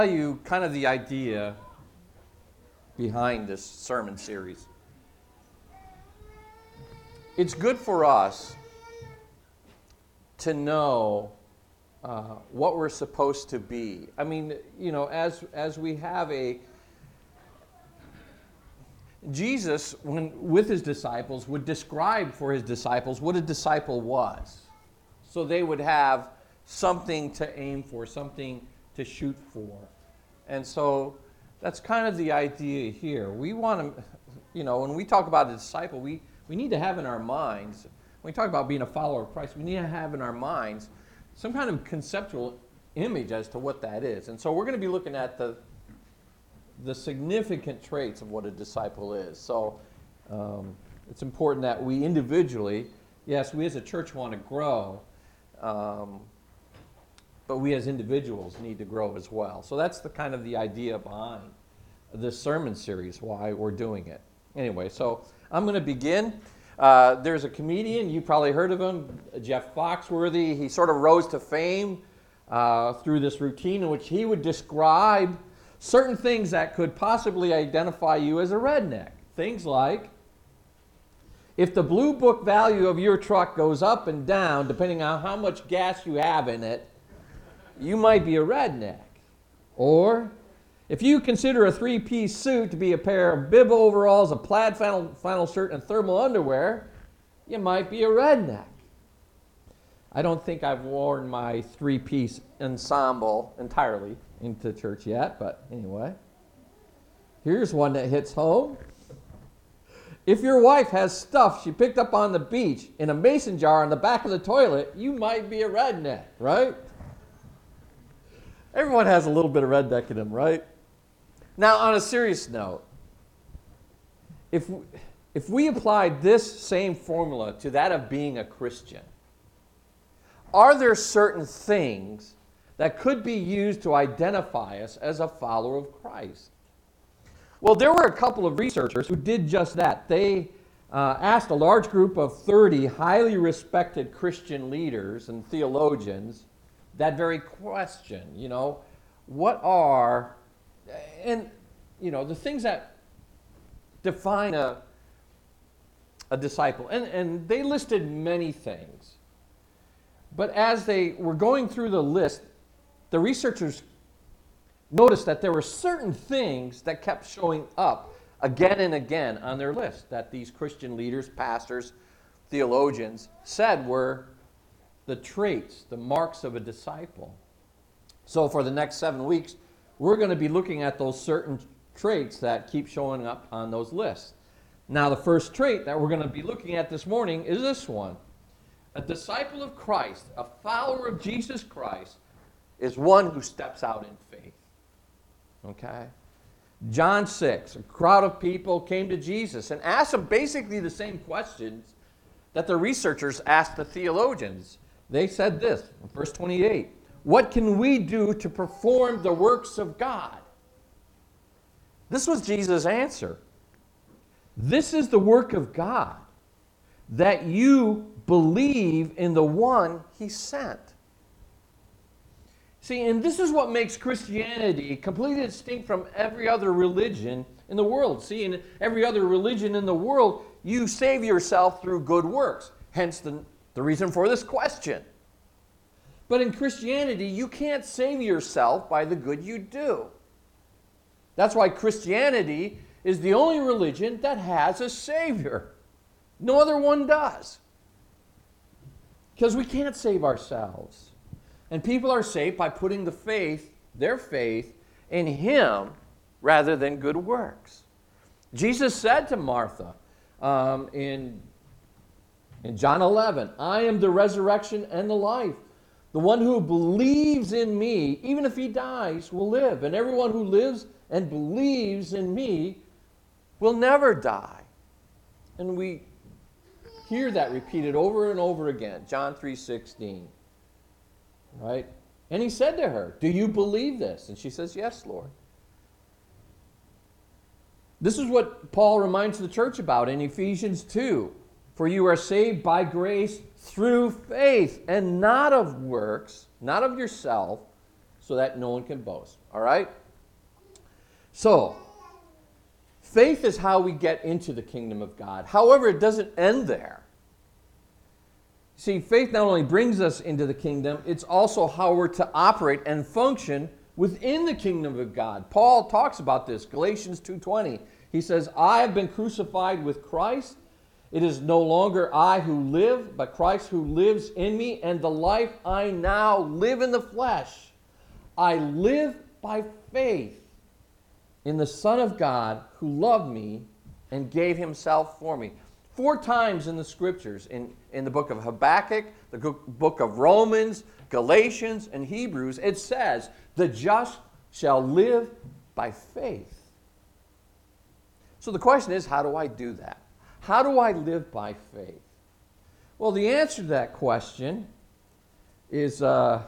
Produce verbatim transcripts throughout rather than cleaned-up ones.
tell you kind of the idea behind this sermon series. It's good for us to know uh, what we're supposed to be. I mean, you know, as as we have a Jesus, when with his disciples, would describe for his disciples what a disciple was, so they would have something to aim for, something to shoot for. And so that's kind of the idea here. We want to, you know, when we talk about a disciple, we, we need to have in our minds, when we talk about being a follower of Christ, we need to have in our minds some kind of conceptual image as to what that is. And so we're going to be looking at the the significant traits of what a disciple is. So um, it's important that we individually, yes, we as a church want to grow, um, but we as individuals need to grow as well. So that's the kind of the idea behind this sermon series, why we're doing it. Anyway, so I'm going to begin. Uh, there's a comedian, you probably heard of him, Jeff Foxworthy. He sort of rose to fame uh, through this routine in which he would describe certain things that could possibly identify you as a redneck. Things like, if the blue book value of your truck goes up and down, depending on how much gas you have in it, you might be a redneck. Or, if you consider a three-piece suit to be a pair of bib overalls, a plaid flannel, flannel shirt, and thermal underwear, you might be a redneck. I don't think I've worn my three-piece ensemble entirely into church yet, but anyway. Here's one that hits home. If your wife has stuff she picked up on the beach in a mason jar on the back of the toilet, you might be a redneck, right? Everyone has a little bit of redneck in them, right? Now, on a serious note, if we, if we applied this same formula to that of being a Christian, are there certain things that could be used to identify us as a follower of Christ? Well, there were a couple of researchers who did just that. They uh, asked a large group of thirty highly respected Christian leaders and theologians that very question, you know, what are, and, you know, the things that define a, a disciple. And, and they listed many things. But as they were going through the list, the researchers noticed that there were certain things that kept showing up again and again on their list that these Christian leaders, pastors, theologians said were the traits, the marks of a disciple. So for the next seven weeks, we're going to be looking at those certain traits that keep showing up on those lists. Now, the first trait that we're going to be looking at this morning is this one. A disciple of Christ, a follower of Jesus Christ, is one who steps out in faith. Okay? John six, a crowd of people came to Jesus and asked him basically the same questions that the researchers asked the theologians. They said this in verse twenty-eight, what can we do to perform the works of God? This was Jesus' answer. This is the work of God, that you believe in the one he sent. See, and this is what makes Christianity completely distinct from every other religion in the world. See, in every other religion in the world, you save yourself through good works. Hence the, the reason for this question. But in Christianity, you can't save yourself by the good you do. That's why Christianity is the only religion that has a Savior. No other one does. Because we can't save ourselves. And people are saved by putting the faith, their faith, in Him rather than good works. Jesus said to Martha um, in, in John eleven, I am the resurrection and the life. The one who believes in me, even if he dies, will live. And everyone who lives and believes in me will never die. And we hear that repeated over and over again. John three sixteen. Right? And he said to her, do you believe this? And she says, yes, Lord. This is what Paul reminds the church about in Ephesians two. For you are saved by grace through faith, and not of works, not of yourself. so that no one can boast. All right? So, faith is how we get into the kingdom of God. However, it doesn't end there. See, faith not only brings us into the kingdom, it's also how we're to operate and function within the kingdom of God. Paul talks about this, Galatians two twenty. He says, I have been crucified with Christ. It is no longer I who live, but Christ who lives in me, and the life I now live in the flesh, I live by faith in the Son of God who loved me and gave himself for me. Four times in the scriptures, in, in the book of Habakkuk, the book of Romans, Galatians, and Hebrews, it says, the just shall live by faith. So the question is, how do I do that? How do I live by faith? Well, the answer to that question is uh,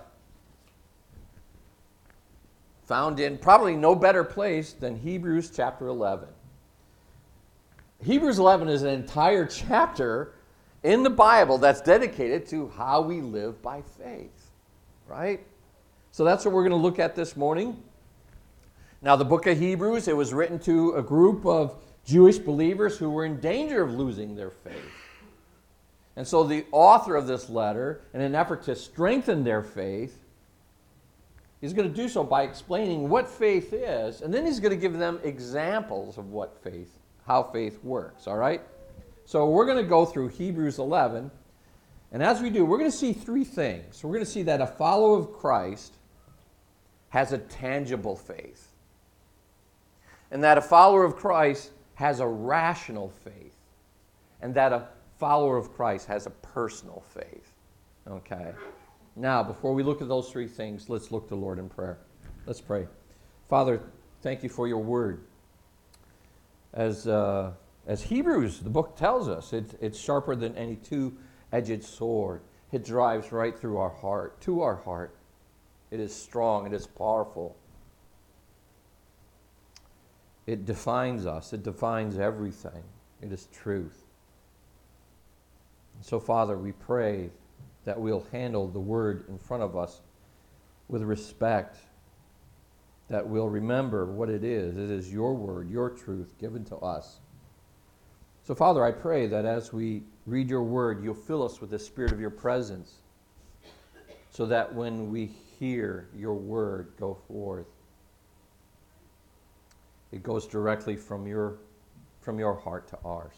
found in probably no better place than Hebrews chapter eleven. Hebrews eleven is an entire chapter in the Bible that's dedicated to how we live by faith, right? So that's what we're going to look at this morning. Now, the book of Hebrews, it was written to a group of Jewish believers who were in danger of losing their faith. And so the author of this letter, in an effort to strengthen their faith, he's going to do so by explaining what faith is, and then he's going to give them examples of what faith, how faith works, all right? So we're going to go through Hebrews eleven, and as we do, we're going to see three things. We're going to see that a follower of Christ has a tangible faith, and that a follower of Christ has a rational faith, and that a follower of Christ has a personal faith. Okay? Now, before we look at those three things, let's look to the Lord in prayer. Let's pray. Father, thank you for your word. As, uh, as Hebrews, the book tells us, it, it's sharper than any two-edged sword. It drives right through our heart, to our heart. It is strong. It is powerful. It defines us. It defines everything. It is truth. So, Father, we pray that we'll handle the word in front of us with respect, that we'll remember what it is. It is your word, your truth given to us. So, Father, I pray that as we read your word, you'll fill us with the spirit of your presence, so that when we hear your word go forth, it goes directly from your, from your heart to ours.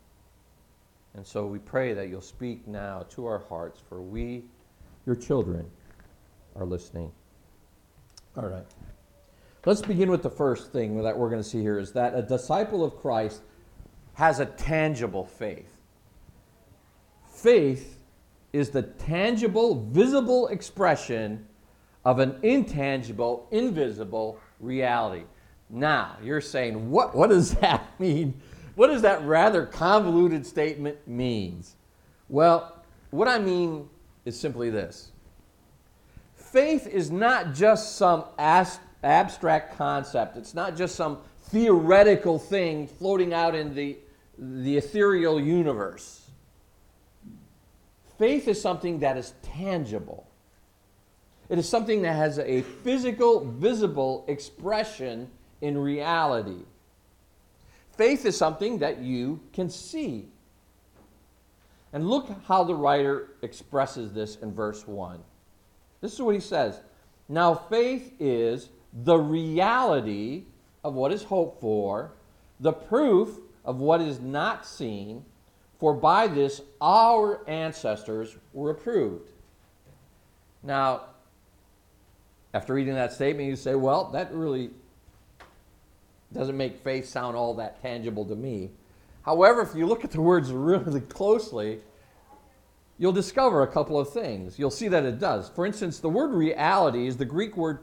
And so we pray that you'll speak now to our hearts, for we, your children, are listening. All right. Let's begin with the first thing that we're going to see here, is that a disciple of Christ has a tangible faith. Faith is the tangible, visible expression of an intangible, invisible reality. Now, you're saying, what, what does that mean? What does that rather convoluted statement mean? Well, what I mean is simply this. Faith is not just some as- abstract concept. It's not just some theoretical thing floating out in the, the ethereal universe. Faith is something that is tangible. It is something that has a physical, visible expression in reality. Faith is something that you can see. And look how the writer expresses this in verse one. This is what he says. Now faith is the reality of what is hoped for, the proof of what is not seen, for by this our ancestors were approved. Now, after reading that statement, you say, well, that really doesn't make faith sound all that tangible to me. However, if you look at the words really closely, you'll discover a couple of things. You'll see that it does. For instance, the word reality is the Greek word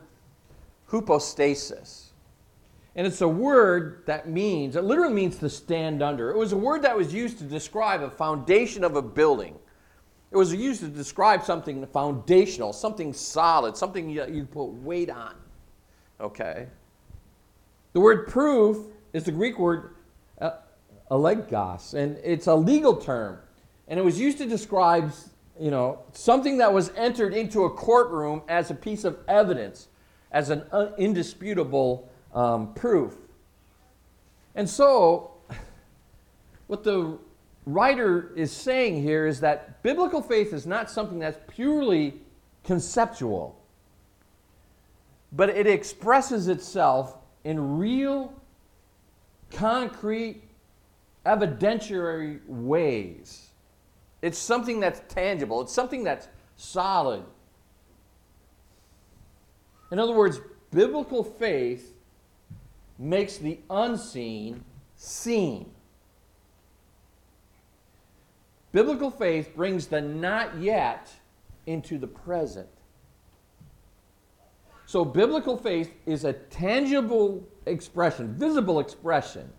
hypostasis. And it's a word that means, it literally means to stand under. It was a word that was used to describe a foundation of a building. It was used to describe something foundational, something solid, something you, you put weight on. Okay? The word proof is the Greek word uh, alegos, and it's a legal term. And it was used to describe, you know, something that was entered into a courtroom as a piece of evidence. as an un- indisputable um, proof. And so, what the writer is saying here is that biblical faith is not something that's purely conceptual, but it expresses itself in real, concrete, evidentiary ways. It's something that's tangible. It's something that's solid. In other words, biblical faith makes the unseen seen. Biblical faith brings the not yet into the present. So biblical faith is a tangible expression, visible expression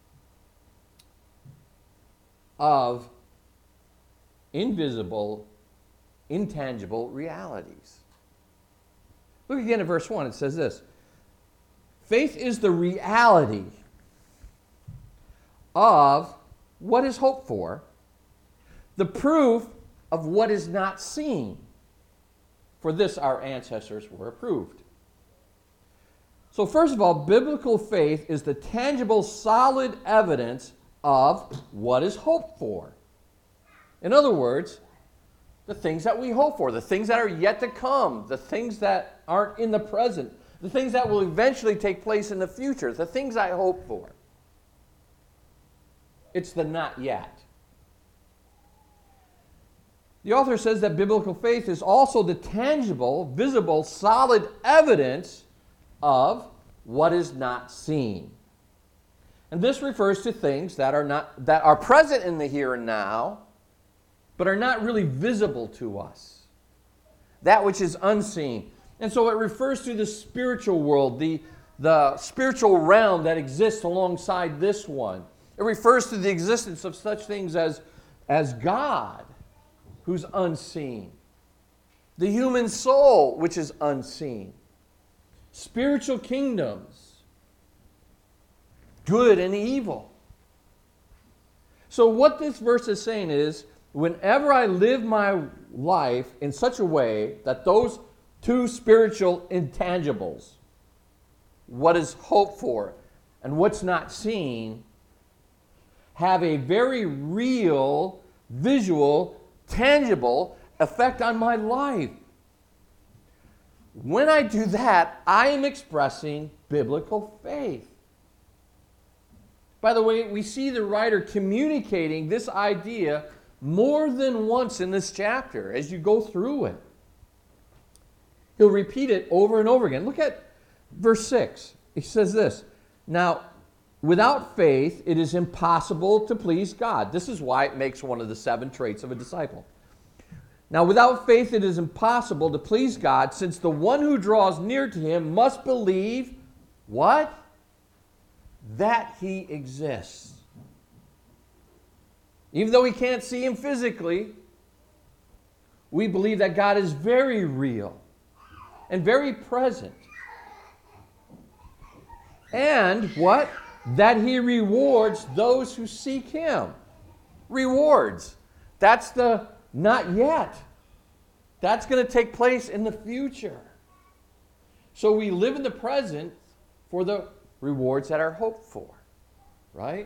of invisible, intangible realities. Look again at verse one. It says this: faith is the reality of what is hoped for, the proof of what is not seen. For this our ancestors were approved. So first of all, biblical faith is the tangible, solid evidence of what is hoped for. In other words, the things that we hope for, the things that are yet to come, the things that aren't in the present, the things that will eventually take place in the future, the things I hope for. It's the not yet. The author says that biblical faith is also the tangible, visible, solid evidence of what is not seen. And this refers to things that are not that are present in the here and now, but are not really visible to us. That which is unseen. And so it refers to the spiritual world, the, the spiritual realm that exists alongside this one. It refers to the existence of such things as, as God, who's unseen. The human soul, which is unseen. Spiritual kingdoms. Good and evil. So what this verse is saying is, whenever I live my life in such a way that those two spiritual intangibles, what is hoped for and what's not seen, have a very real, visual, tangible effect on my life. When I do that, I am expressing biblical faith. By the way, we see the writer communicating this idea more than once in this chapter as you go through it. He'll repeat it over and over again. Look at verse six. He says this: now, without faith, it is impossible to please God. This is why it makes one of the seven traits of a disciple. Now, without faith, it is impossible to please God, since the one who draws near to him must believe, what? That he exists. Even though we can't see him physically, we believe that God is very real and very present. And what? That he rewards those who seek him. Rewards. That's the not yet. That's going to take place in the future. So we live in the present for the rewards that are hoped for. Right?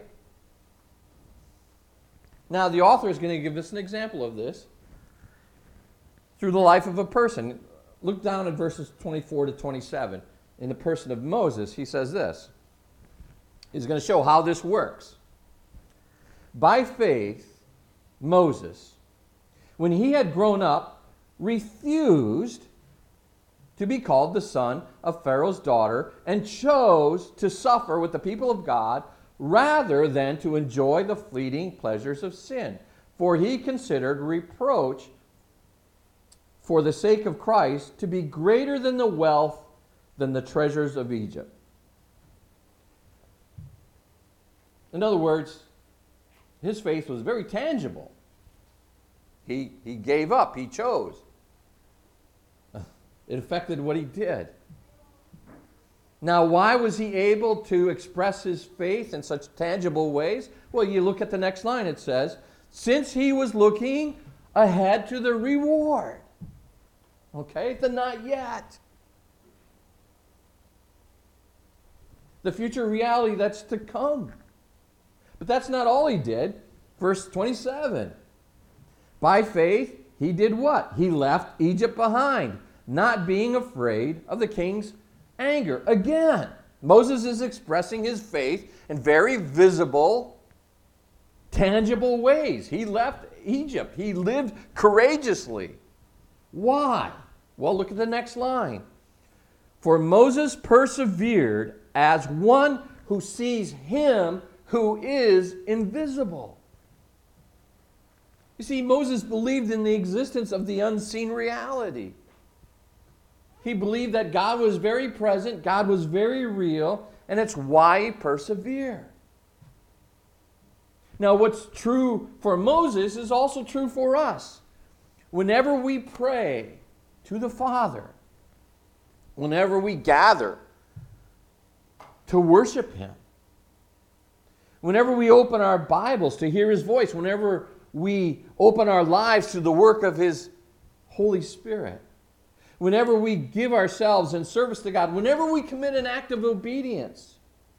Now, the author is going to give us an example of this through the life of a person. Look down at verses twenty-four to twenty-seven. In the person of Moses, he says this. He's going to show how this works. By faith, Moses, when he had grown up, refused to be called the son of Pharaoh's daughter and chose to suffer with the people of God rather than to enjoy the fleeting pleasures of sin. For he considered reproach for the sake of Christ to be greater than the wealth, than the treasures of Egypt. In other words, his faith was very tangible. He, he gave up, he chose. It affected what he did. Now, why was he able to express his faith in such tangible ways? Well, you look at the next line. It says, since he was looking ahead to the reward. Okay, the not yet. the future reality that's to come. But that's not all he did. Verse twenty-seven. By faith, he did what? He left Egypt behind, not being afraid of the king's anger. Again, Moses is expressing his faith in very visible, tangible ways. He left Egypt. He lived courageously. Why? Well, look at the next line. For Moses persevered as one who sees him who is invisible. You see, Moses believed in the existence of the unseen reality. He believed that God was very present, God was very real, and it's why he persevered. Now, what's true for Moses is also true for us. Whenever we pray to the Father, whenever we gather to worship him, whenever we open our Bibles to hear his voice, whenever we open our lives to the work of his Holy Spirit, whenever we give ourselves in service to God, whenever we commit an act of obedience,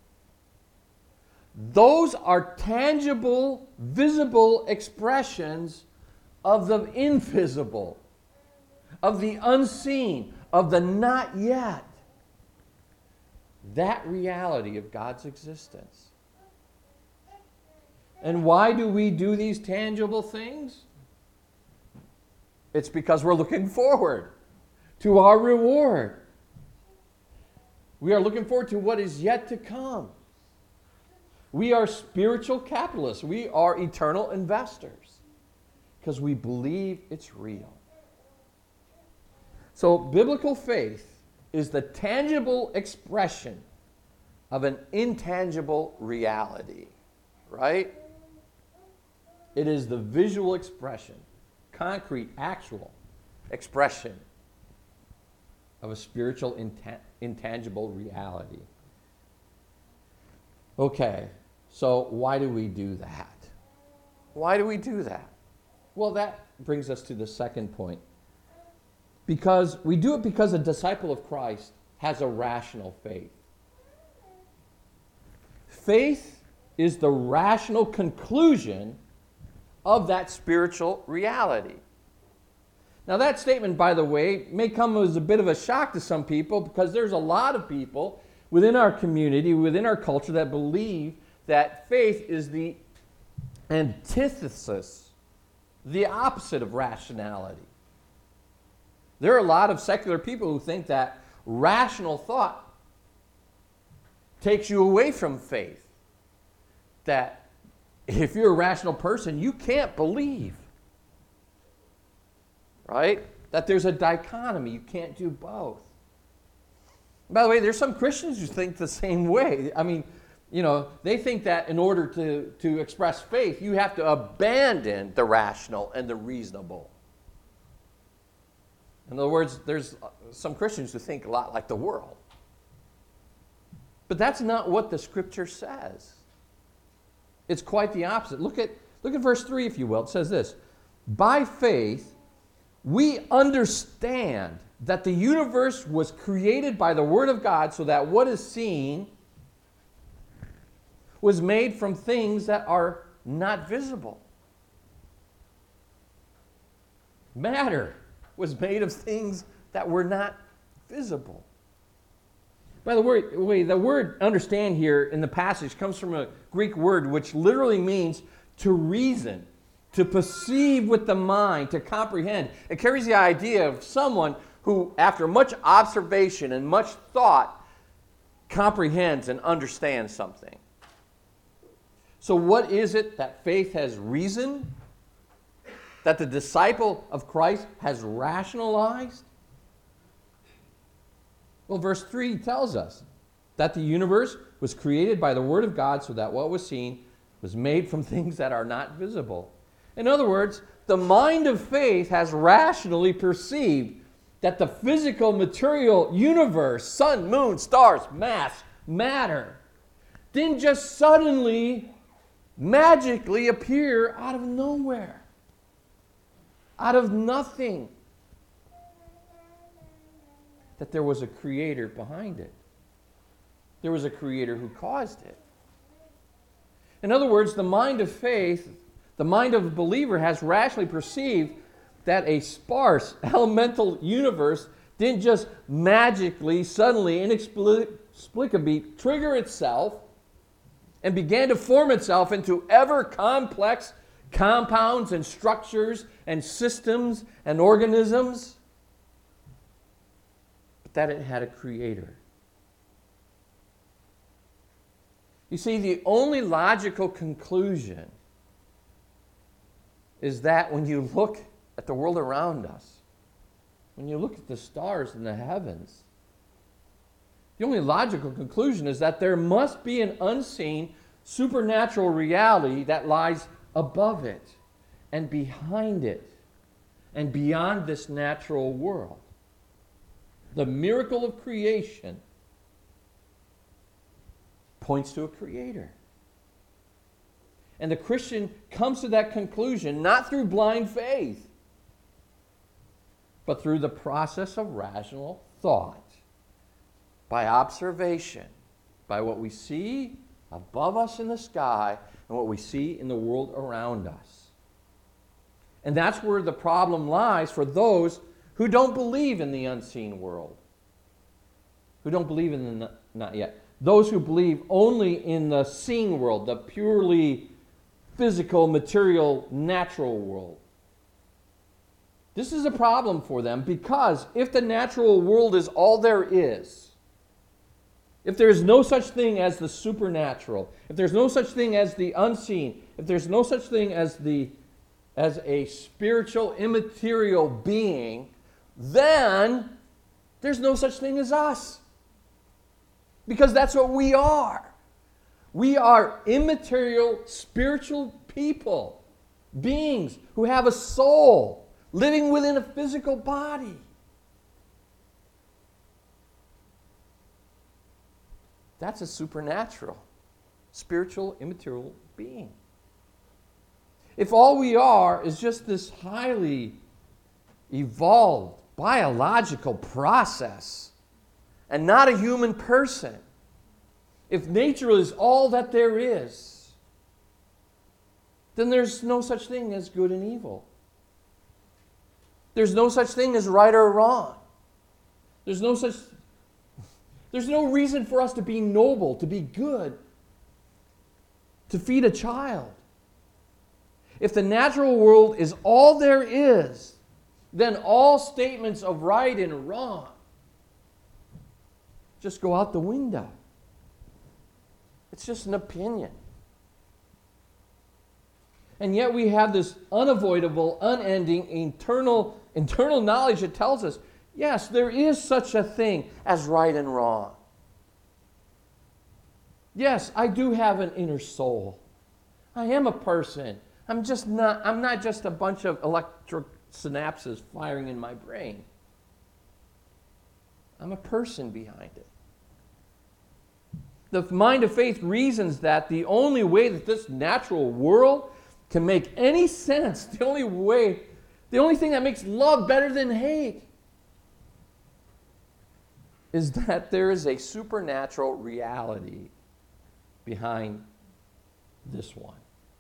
those are tangible, visible expressions of the invisible, of the unseen, of the not yet. That reality of God's existence. And why do we do these tangible things? It's because we're looking forward to our reward. We are looking forward to what is yet to come. We are spiritual capitalists. We are eternal investors because we believe it's real. So biblical faith is the tangible expression of an intangible reality, right? It is the visual expression, concrete, actual expression of a spiritual inta- intangible reality. Okay, so why do we do that? Why do we do that? Well, that brings us to the second point. Because we do it because a disciple of Christ has a rational faith. Faith is the rational conclusion of that spiritual reality. Now, that statement, by the way, may come as a bit of a shock to some people because there's a lot of people within our community, within our culture, that believe that faith is the antithesis, the opposite of rationality. There are a lot of secular people who think that rational thought takes you away from faith. That if you're a rational person, you can't believe. Right? That there's a dichotomy. You can't do both. By the way, there's some Christians who think the same way. I mean, you know, they think that in order to, to express faith, you have to abandon the rational and the reasonable. In other words, there's some Christians who think a lot like the world. But that's not what the Scripture says. It's quite the opposite. Look at, look at verse three, if you will. It says this: by faith, we understand that the universe was created by the Word of God, so that what is seen was made from things that are not visible. Matter was made of things that were not visible. By the way, the word understand here in the passage comes from a Greek word which literally means to reason, to perceive with the mind, to comprehend. It carries the idea of someone who, after much observation and much thought, comprehends and understands something. So what is it that faith has reasoned? That the disciple of Christ has rationalized? Well, verse three tells us that the universe was created by the Word of God, so that what was seen was made from things that are not visible. In other words, the mind of faith has rationally perceived that the physical, material universe, sun, moon, stars, mass, matter, didn't just suddenly, magically appear out of nowhere, out of nothing. That there was a creator behind it. There was a creator who caused it. In other words, the mind of faith, the mind of a believer has rationally perceived that a sparse elemental universe didn't just magically, suddenly, inexplicably trigger itself and began to form itself into ever complex compounds and structures and systems and organisms, but that it had a creator. You see, the only logical conclusion is that when you look at the world around us, when you look at the stars in the heavens, the only logical conclusion is that there must be an unseen supernatural reality that lies above it and behind it and beyond this natural world. The miracle of creation points to a creator. And the Christian comes to that conclusion not through blind faith, but through the process of rational thought, by observation, by what we see above us in the sky and what we see in the world around us. And that's where the problem lies for those who don't believe in the unseen world, who don't believe in the, not yet, those who believe only in the seen world, the purely physical, material, natural world. This is a problem for them because if the natural world is all there is, if there is no such thing as the supernatural, if there's no such thing as the unseen, if there's no such thing as the as a spiritual, immaterial being, then there's no such thing as us. Because that's what we are. We are immaterial, spiritual people, beings who have a soul, living within a physical body. That's a supernatural, spiritual, immaterial being. If all we are is just this highly evolved biological process and not a human person, if nature is all that there is, then there's no such thing as good and evil. There's no such thing as right or wrong. There's no such There's no reason for us to be noble, to be good, to feed a child. If the natural world is all there is, then all statements of right and wrong just go out the window. It's just an opinion. And yet we have this unavoidable, unending, internal, internal knowledge that tells us, yes, there is such a thing as right and wrong. Yes, I do have an inner soul. I am a person. I'm just not, I'm not just a bunch of electric synapses firing in my brain. I'm a person behind it. The mind of faith reasons that the only way that this natural world can make any sense, the only way, the only thing that makes love better than hate, is that there is a supernatural reality behind this one.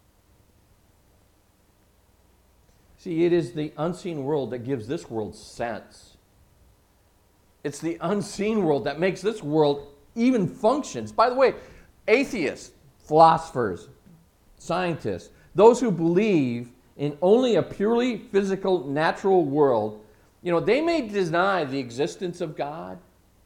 See, it is the unseen world that gives this world sense. It's the unseen world that makes this world even functions. By the way, atheists, philosophers, scientists, those who believe in only a purely physical, natural world, you know, they may deny the existence of God.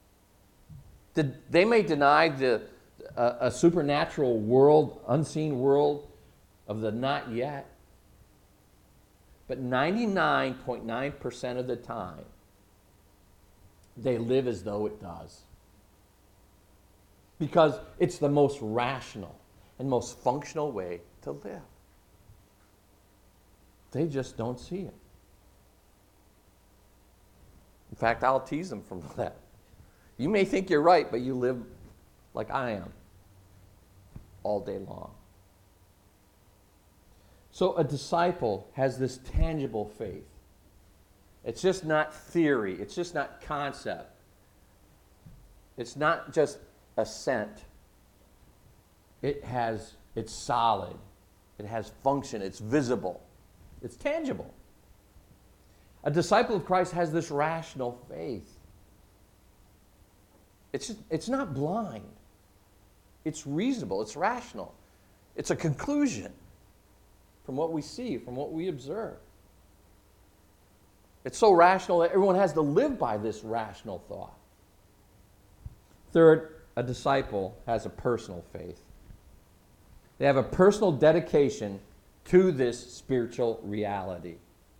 They may deny the uh, a supernatural world, unseen world of the not yet. But ninety-nine point nine percent of the time, they live as though it does. Because it's the most rational and most functional way to live. They just don't see it. In fact, I'll tease them from that. You may think you're right, but you live like I am all day long. So a disciple has this tangible faith. It's just not theory. It's just not concept. It's not just assent. It has, it's solid. It has function. It's visible. It's tangible. A disciple of Christ has this rational faith. It's, just, it's not blind. It's reasonable. It's rational. It's a conclusion from what we see, from what we observe. It's so rational that everyone has to live by this rational thought. Third, a disciple has a personal faith. They have a personal dedication to this spiritual reality.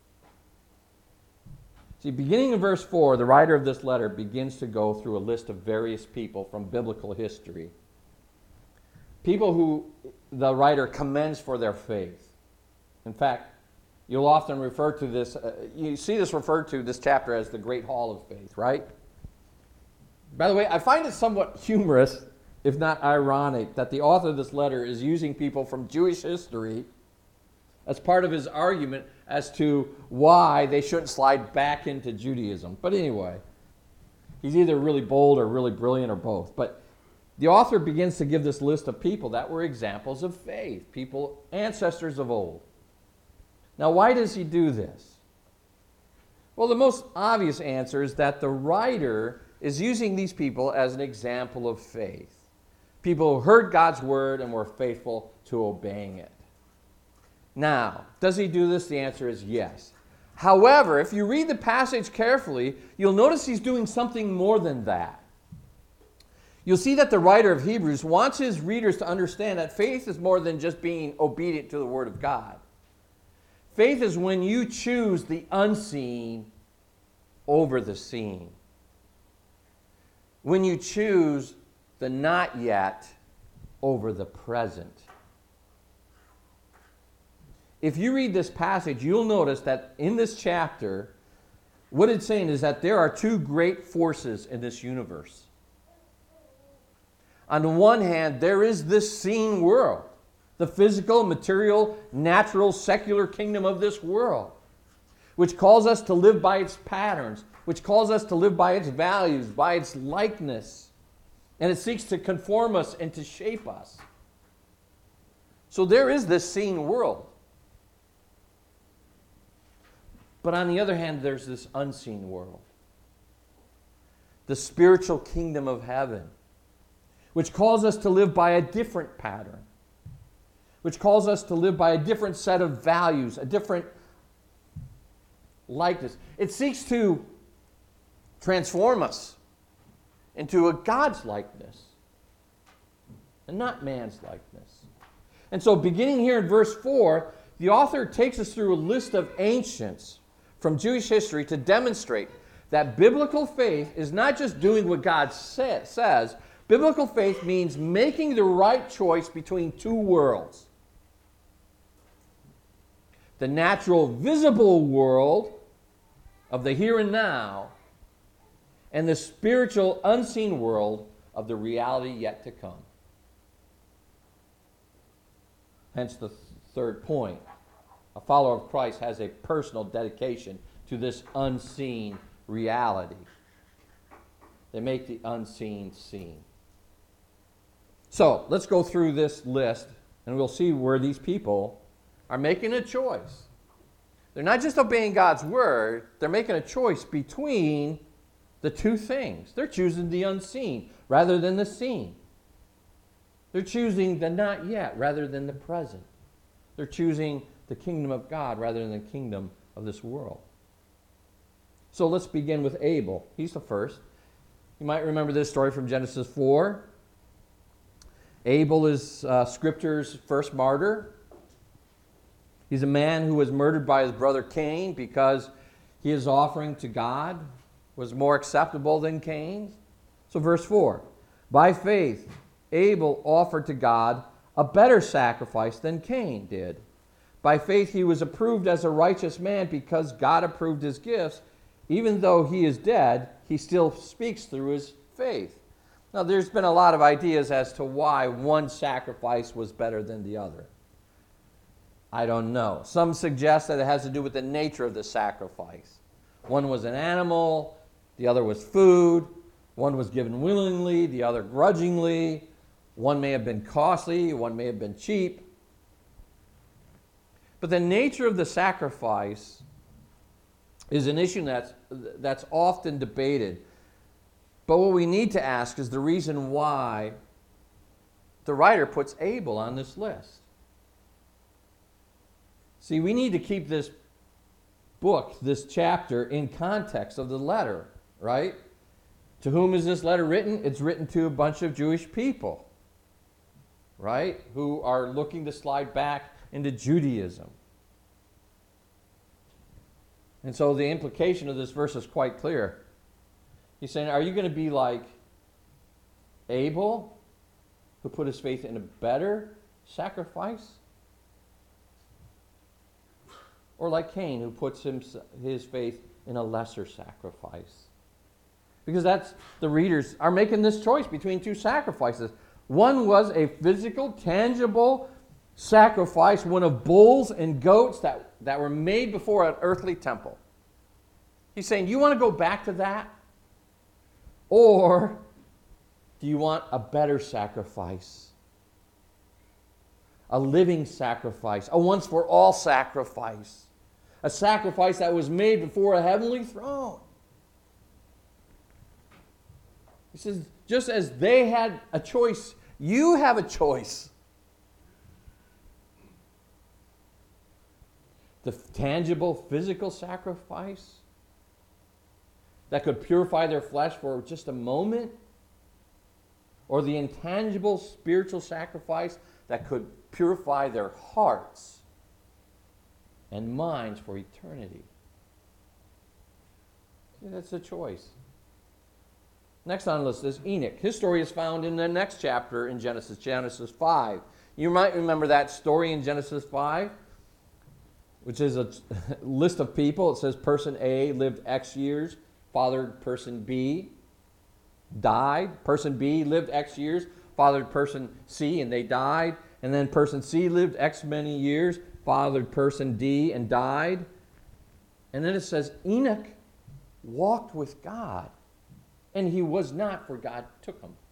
See, beginning in verse four, the writer of this letter begins to go through a list of various people from biblical history. People who the writer commends for their faith. In fact, you'll often refer to this, uh, you see this referred to, this chapter, as the Great Hall of Faith, right? By the way, I find it somewhat humorous, if not ironic, that the author of this letter is using people from Jewish history as part of his argument as to why they shouldn't slide back into Judaism. But anyway, he's either really bold or really brilliant or both. But the author begins to give this list of people that were examples of faith, people, ancestors of old. Now, why does he do this? Well, the most obvious answer is that the writer is using these people as an example of faith. People who heard God's word and were faithful to obeying it. Now, does he do this? The answer is yes. However, if you read the passage carefully, you'll notice he's doing something more than that. You'll see that the writer of Hebrews wants his readers to understand that faith is more than just being obedient to the word of God. Faith is when you choose the unseen over the seen. When you choose the not yet over the present. If you read this passage, you'll notice that in this chapter, what it's saying is that there are two great forces in this universe. On the one hand, there is this seen world, the physical, material, natural, secular kingdom of this world, which calls us to live by its patterns, which calls us to live by its values, by its likeness, and it seeks to conform us and to shape us. So there is this seen world. But on the other hand, there's this unseen world, the spiritual kingdom of heaven, which calls us to live by a different pattern, which calls us to live by a different set of values, a different likeness. It seeks to transform us into a God's likeness and not man's likeness. And so beginning here in verse four, the author takes us through a list of ancients from Jewish history to demonstrate that biblical faith is not just doing what God say, says. Biblical faith means making the right choice between two worlds. The natural, visible world of the here and now, and the spiritual, unseen world of the reality yet to come. Hence the th- third point. A follower of Christ has a personal dedication to this unseen reality. They make the unseen seen. So, let's go through this list, and we'll see where these people are making a choice. They're not just obeying God's word, they're making a choice between the two things. They're choosing the unseen rather than the seen. They're choosing the not yet rather than the present. They're choosing the kingdom of God rather than the kingdom of this world. So let's begin with Abel. He's the first. You might remember this story from Genesis four. Abel is uh, Scripture's first martyr. He's a man who was murdered by his brother Cain because his offering to God was more acceptable than Cain's. So verse four, by faith, Abel offered to God a better sacrifice than Cain did. By faith, he was approved as a righteous man because God approved his gifts. Even though he is dead, he still speaks through his faith. Now, there's been a lot of ideas as to why one sacrifice was better than the other. I don't know. Some suggest that it has to do with the nature of the sacrifice. One was an animal, the other was food. One was given willingly, the other grudgingly. One may have been costly, one may have been cheap. But the nature of the sacrifice is an issue that's, that's often debated. But what we need to ask is the reason why the writer puts Abel on this list. See, we need to keep this book, this chapter, in context of the letter, right? To whom is this letter written? It's written to a bunch of Jewish people, right? Who are looking to slide back into Judaism. And so the implication of this verse is quite clear. He's saying, are you going to be like Abel, who put his faith in a better sacrifice? Or like Cain, who puts his, his faith in a lesser sacrifice? Because that's, the readers are making this choice between two sacrifices. One was a physical, tangible sacrifice, one of bulls and goats that, that were made before an earthly temple. He's saying, do you want to go back to that? Or do you want a better sacrifice? A living sacrifice, a once-for-all sacrifice. A sacrifice that was made before a heavenly throne. He says, just as they had a choice, you have a choice. The tangible physical sacrifice that could purify their flesh for just a moment, or the intangible spiritual sacrifice that could purify their hearts and minds for eternity. See, that's a choice. Next on the list is Enoch. His story is found in the next chapter in Genesis, Genesis five. You might remember that story in Genesis five, which is a list of people. It says person A lived X years, fathered person B, died. Person B lived X years, fathered person C, and they died. And then person C lived X many years, fathered person D, and died. And then it says Enoch walked with God, and he was not, for God took him.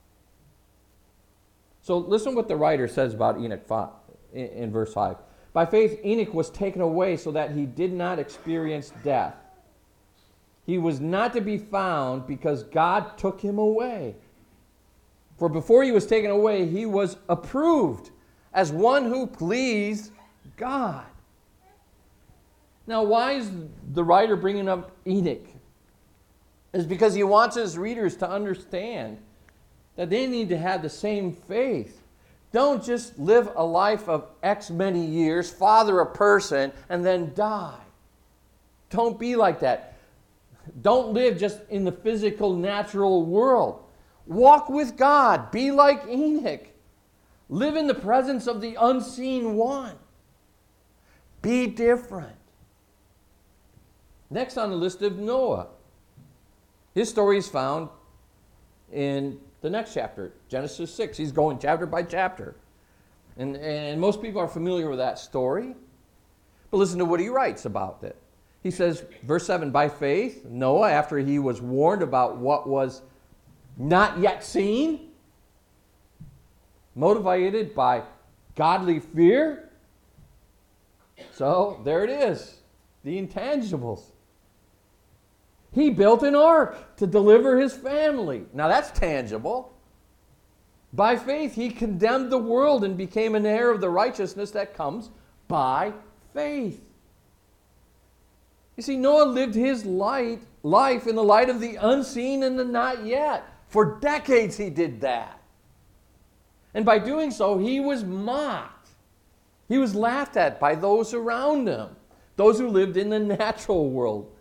So listen what the writer says about Enoch in verse five. By faith Enoch was taken away so that he did not experience death. He was not to be found because God took him away. For before he was taken away, he was approved as one who pleased God. Now, why is the writer bringing up Enoch? It's because he wants his readers to understand that they need to have the same faith. Don't just live a life of X many years, father a person, and then die. Don't be like that. Don't live just in the physical, natural world. Walk with God. Be like Enoch. Live in the presence of the unseen one. Be different. Next on the list of Noah. His story is found in the next chapter, Genesis six. He's going chapter by chapter. And, and most people are familiar with that story. But listen to what he writes about it. He says, verse seven, by faith, Noah, after he was warned about what was not yet seen, motivated by godly fear. So there it is, the intangibles. He built an ark to deliver his family. Now that's tangible. By faith, he condemned the world and became an heir of the righteousness that comes by faith. You see, Noah lived his light, life in the light of the unseen and the not yet. For decades he did that. And by doing so, he was mocked. He was laughed at by those around him, those who lived in the natural world.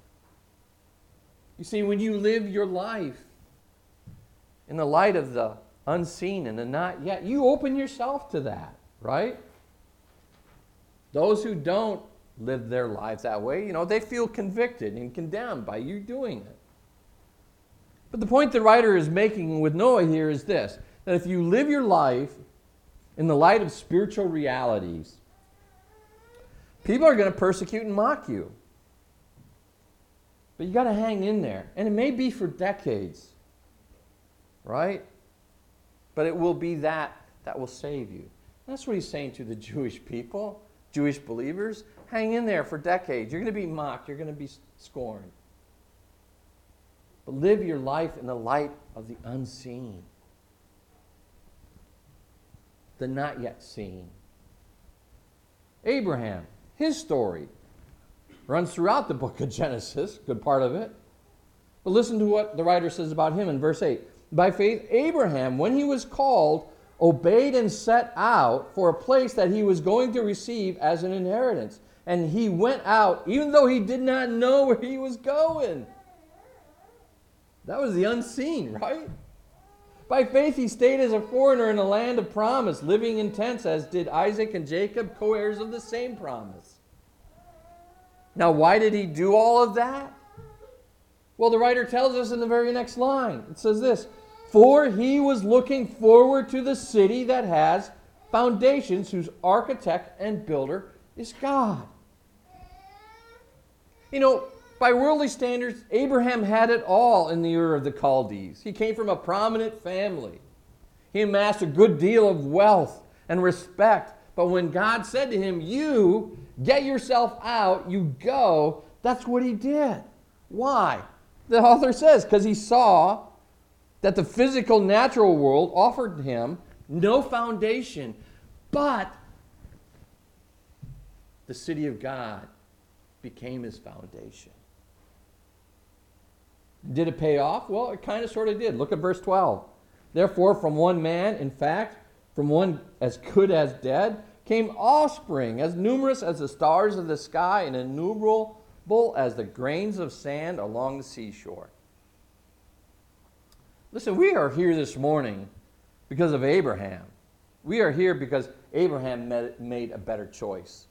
You see, when you live your life in the light of the unseen and the not yet, you open yourself to that, right? Those who don't live their lives that way, you know, they feel convicted and condemned by you doing it. But the point the writer is making with Noah here is this, that if you live your life in the light of spiritual realities, people are going to persecute and mock you. But you got to hang in there. And it may be for decades. right? But it will be that that will save you. That's what he's saying to the Jewish people, Jewish believers. Hang in there for decades. You're going to be mocked. You're going to be scorned. But live your life in the light of the unseen, the not yet seen. Abraham, his story runs throughout the book of Genesis, good part of it. But listen to what the writer says about him in verse eight. By faith, Abraham, when he was called, obeyed and set out for a place that he was going to receive as an inheritance. And he went out, even though he did not know where he was going. That was the unseen, right? By faith, he stayed as a foreigner in a land of promise, living in tents, as did Isaac and Jacob, co-heirs of the same promise. Now, why did he do all of that? Well, the writer tells us in the very next line. It says this, for he was looking forward to the city that has foundations, whose architect and builder is God. You know, by worldly standards, Abraham had it all in the Ur of the Chaldees. He came from a prominent family. He amassed a good deal of wealth and respect. But when God said to him, you get yourself out, you go, that's what he did. Why? The author says, because he saw that the physical, natural world offered him no foundation, but the city of God became his foundation. Did it pay off? Well, it kind of sort of did. Look at verse twelve. Therefore, from one man, in fact, from one as good as dead, came offspring as numerous as the stars of the sky and innumerable as the grains of sand along the seashore. Listen, we are here this morning because of Abraham. We are here because Abraham made a better choice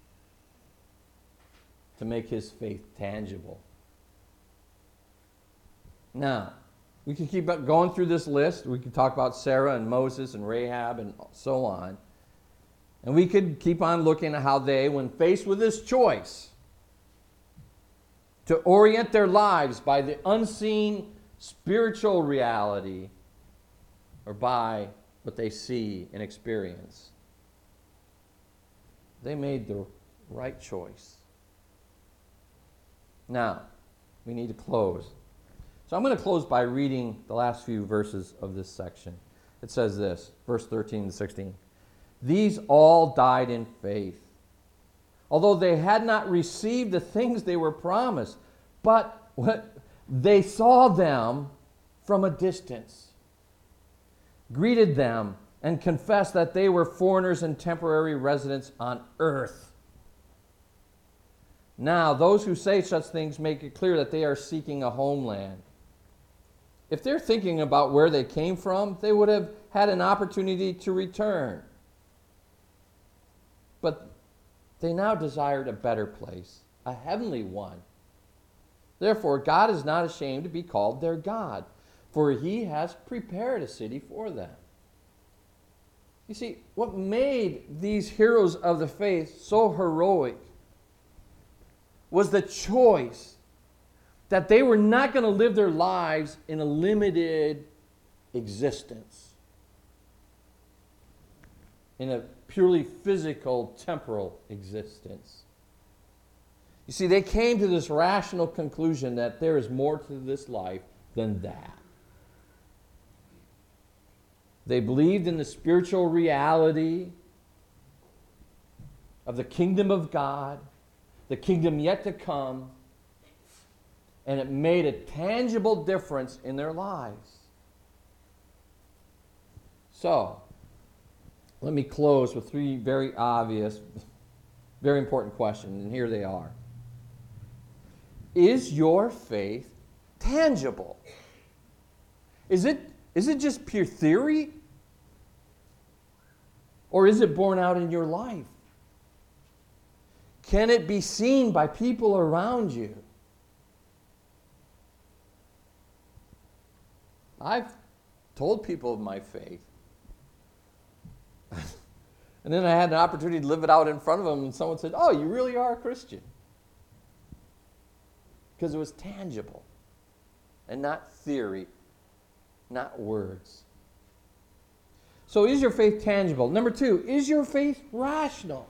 to make his faith tangible. Now, we can keep going through this list. We could talk about Sarah and Moses and Rahab and so on. And we could keep on looking at how they, when faced with this choice to orient their lives by the unseen spiritual reality or by what they see and experience, they made the right choice. Now, we need to close. So I'm going to close by reading the last few verses of this section. It says this, verse thirteen and sixteen. These all died in faith, although they had not received the things they were promised, but what they saw them from a distance, greeted them, and confessed that they were foreigners and temporary residents on earth. Now, those who say such things make it clear that they are seeking a homeland. If they're thinking about where they came from, they would have had an opportunity to return. But they now desired a better place, a heavenly one. Therefore, God is not ashamed to be called their God, for he has prepared a city for them. You see, what made these heroes of the faith so heroic was the choice that they were not going to live their lives in a limited existence, in a purely physical, temporal existence. You see, they came to this rational conclusion that there is more to this life than that. They believed in the spiritual reality of the kingdom of God, the kingdom yet to come, and it made a tangible difference in their lives. So, let me close with three very obvious, very important questions, and here they are. Is your faith tangible? Is it, is it just pure theory? Or is it borne out in your life? Can it be seen by people around you? I've told people of my faith. And then I had an opportunity to live it out in front of them, and someone said, oh, you really are a Christian. Because it was tangible and not theory. not words. So is your faith tangible? Number two, is your faith rational?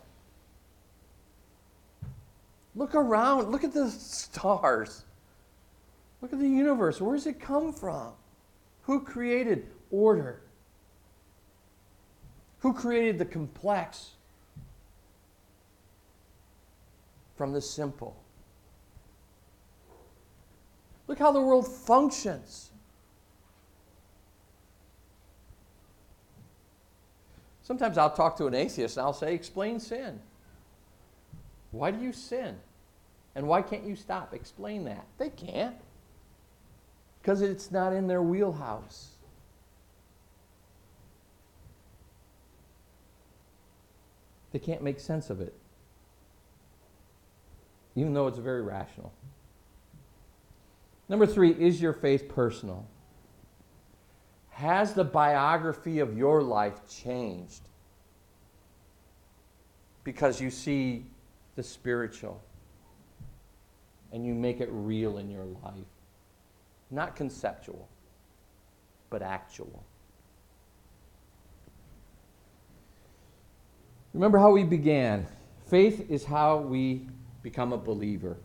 Look around. Look at the stars. Look at the universe. Where does it come from? Who created order? Who created the complex from the simple? Look how the world functions. Sometimes I'll talk to an atheist and I'll say, explain sin. Why do you sin? And why can't you stop? Explain that. They can't. Because it's not in their wheelhouse. They can't make sense of it. Even though it's very rational. Number three, is your faith personal? Has the biography of your life changed because you see the spiritual and you make it real in your life? Not conceptual, but actual. Remember how we began. Faith is how we become a believer.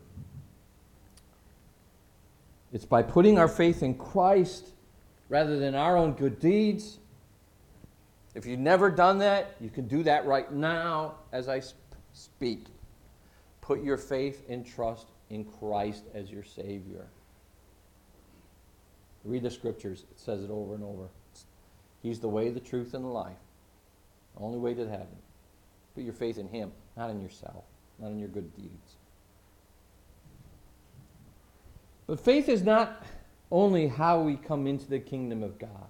It's by putting our faith in Christ rather than our own good deeds. If you've never done that, you can do that right now as I sp- speak. Put your faith and trust in Christ as your Savior. Read the scriptures. It says it over and over. He's the way, the truth, and the life. The only way to heaven. Put your faith in Him, not in yourself, not in your good deeds. But faith is not only how we come into the kingdom of God.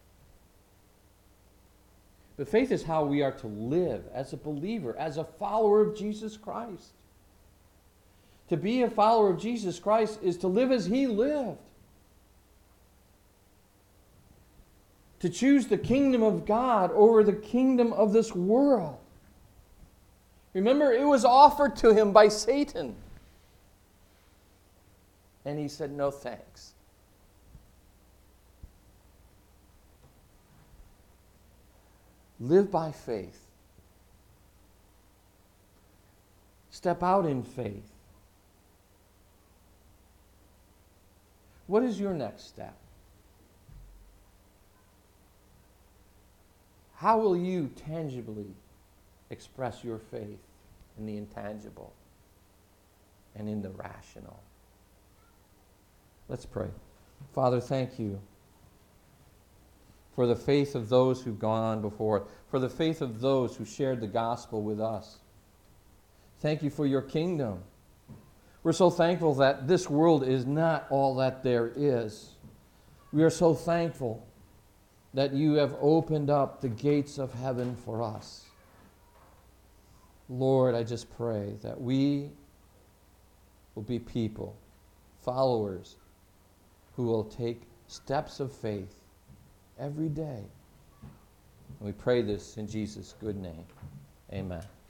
But faith is how we are to live as a believer, as a follower of Jesus Christ. To be a follower of Jesus Christ is to live as He lived. To choose the kingdom of God over the kingdom of this world. Remember, it was offered to Him by Satan. And He said, no thanks. Live by faith. Step out in faith. What is your next step? How will you tangibly express your faith in the intangible and in the rational? Let's pray. Father, thank you for the faith of those who've gone on before, for the faith of those who shared the gospel with us. Thank you for your kingdom. We're so thankful that this world is not all that there is. We are so thankful that you have opened up the gates of heaven for us. Lord, I just pray that we will be people, followers, who will take steps of faith every day. And we pray this in Jesus' good name. Amen.